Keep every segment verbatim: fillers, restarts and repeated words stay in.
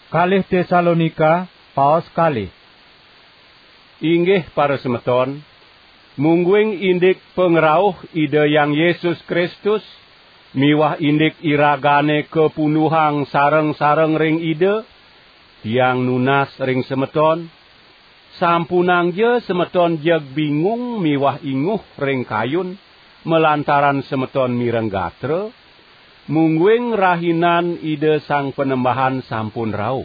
Kalih Tesalonika paos kalih. Inggih para semeton, mungguing indik pengrauh Ida Yang Yesus Kristus, miwah indik iragane kepunuhang sareng-sareng ring Ida, tiang nunas ring semeton, sampunang je semeton jeg bingung miwah inguh ring kayun, melantaran semeton mireng gatre, mungguing rahinan Ida Sang Penembahan sampun rauh.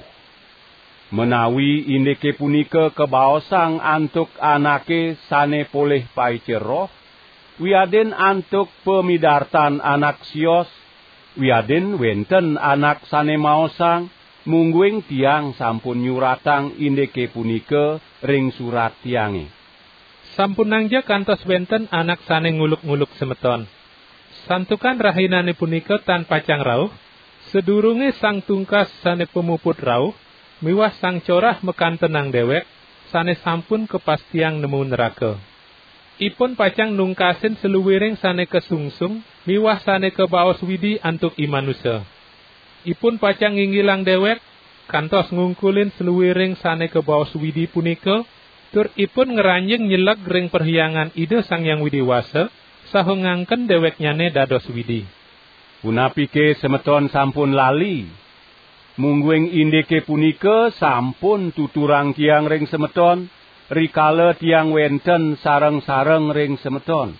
Menawi indike punika kebaosang antuk anake sane poleh paiceroh, wiaden antuk pemidartan anak sios, wiaden wenten anak sane maosang, mungguing tiang sampun nyuratang indike punika ring surat tiange. Sampunangja kantos wenten anak sane nguluk-nguluk semeton. Santukan rahinane punika tan pacang rauh, sedurunge sang tungkas sane pemuput rauh, miwah sang corah mekan tenang dewek, sane sampun kepastiang nemu neraka. Ipun pacang nungkasin seluwiring sane kesungsung, miwah sane kebaos widi antuk imanusa. Ipun pacang nginggilang dewek, kantos ngungkulin seluwiring sane kebaos widi punika, tur ipun ngeranjing nyeleg ring perhiangan Ida Sang Yang Widiwasa, saha ngangken deweknyane dados widi. Punapike semeton sampun lali, mungguing indike punika sampun tuturang tiang ring semeton, rikala tiang wenten sareng-sareng ring semeton.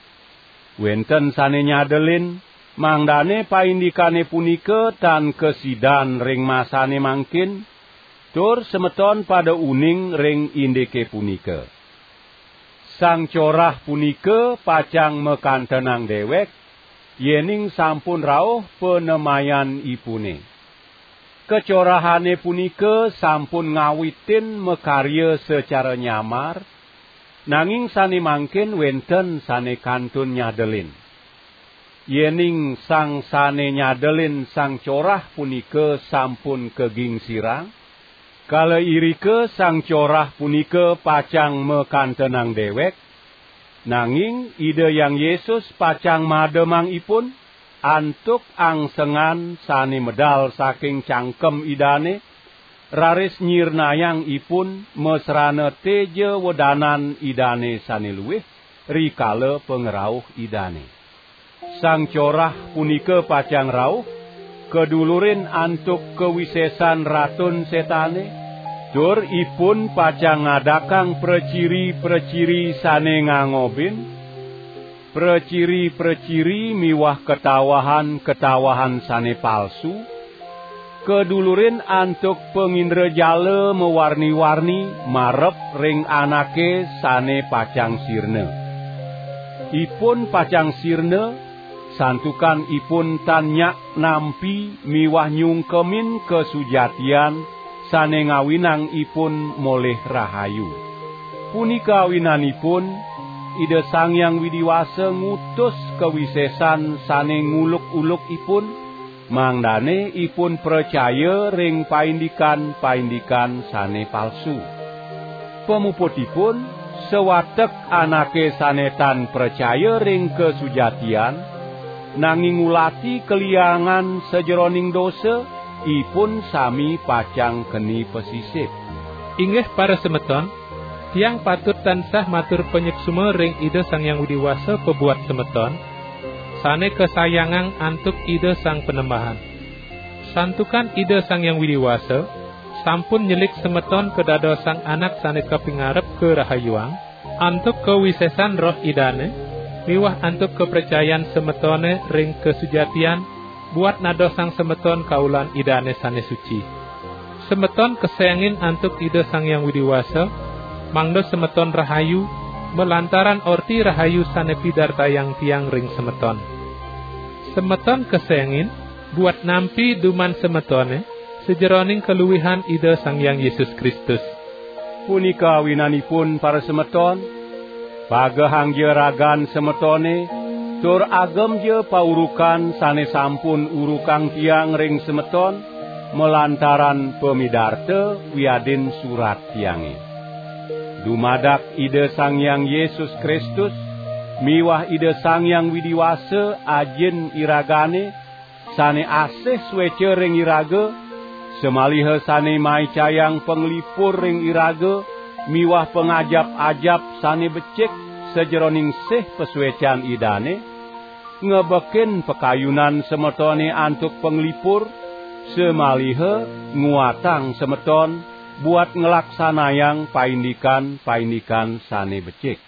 Wenten sane nyadelin, mangdane paindikane punika tan kesidan ring masane mangkin, tur semeton pada uning ring indike punika. Sang corah punika pacang mekan tenang dewek, yening sampun rauh penemayan ipune. Kecorahane punika sampun ngawitin mekarya secara nyamar, nanging sane mangkin wenten sane kantun nyadelin. Yening sang sane nyadelin sang corah punika sampun keging sirang, kala irike sang corah punika pacang mekan tenang dewek, nanging Ida Yang Yesus pacang mademang ipun, antuk angsengan sane medal saking cangkem idane, raris nyirnayang ipun mesrana teje wedanan idane sane luwih, rikala pengerauh idane. Sang corah punika pacang rauh, kedulurin antuk kewisesan ratun setane, tur ipun pacang ngadakang preciri-preciri sane ngangobin, preciri-preciri miwah ketawahan-ketawahan sane palsu, kedulurin antuk pengindrajala mewarni-warni marep ring anake sane pacang sirna. Ipun pacang sirna, santukan ipun tanyak nampi miwah nyungkemin kesujatian sane ngawinang ipun moleh rahayu. Punika awinanipun Ida Sang Yang Widiwasa ngutus kewisesan sane nguluk-uluk ipun, mangdane ipun percaya ring paindikan-paindikan sane palsu. Pemuputipun sewatek anake sane tan percaya ring kesujatian, nanging ngulati keliangan sejeroning dosa, ipun sami pacang keni pesisip. Inggih para semeton, tiang patut tansah matur penyuksuma ring Ida Sang Yang Widiwasa pebuat semeton, sane kesayangan antuk Ida Sang Penembahan. Santukan Ida Sang Yang Widiwasa, sampun nyelik semeton kedados sang anak sane kapingarep kerahayuang, antuk kewisesan roh idane, miwah antuk kepercayaan semetone ring kesujatian, buat nados sang semeton kaulan idane sane suci. Semeton kesayangin antuk Ida Sang Yang Widiwasa, mangdo semeton rahayu, melantaran orti rahayu sane pidartayang tiang ring semeton. Semeton kesengin, buat nampi duman semetone, sejeroning keluwihan Ida Sang Yang Yesus Kristus. Punika winanipun para semeton, pagehang je ragan semetone, tur agem je paurukan sane sampun urukang tiang ring semeton, melantaran pemidarte wiadin surat tiange. Dumadak Ida Sang Yang Yesus Kristus, miwah Ida Sang Yang Widiwasa ajin iragane, sane asih swece ring iraga, Semaliha sane maicayang penglipur ring iraga miwah pengajap-ajap sane becik sejeroning sih pesuecan idane, ngebeken pekayunan semetone antuk penglipur, semaliha nguatang semeton buat ngelaksanayang paindikan-paindikan sane becik.